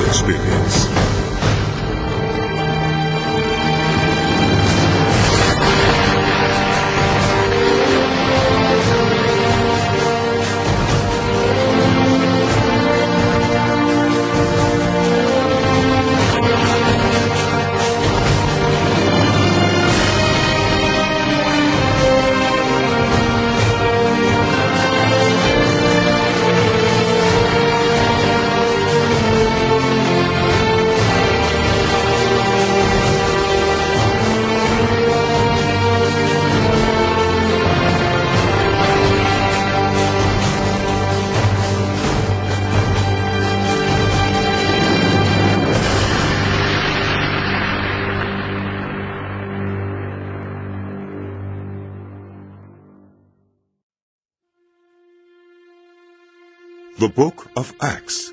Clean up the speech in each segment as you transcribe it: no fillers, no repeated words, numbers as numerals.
experience. The Book of Acts.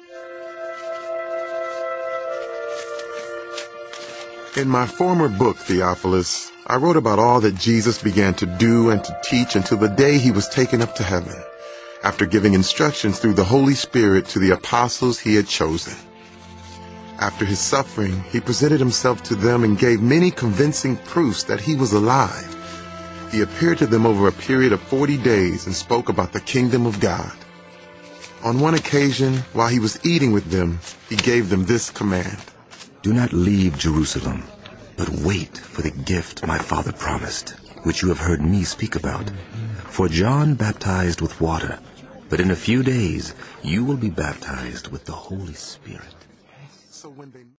In my former book, Theophilus, I wrote about all that Jesus began to do and to teach until the day he was taken up to heaven, after giving instructions through the Holy Spirit to the apostles he had chosen. After his suffering, he presented himself to them and gave many convincing proofs that he was alive. He appeared to them over a period of 40 days and spoke about the kingdom of God. On one occasion, while he was eating with them, he gave them this command: "Do not leave Jerusalem, but wait for the gift my Father promised, which you have heard me speak about. For John baptized with water, but in a few days you will be baptized with the Holy Spirit." So when they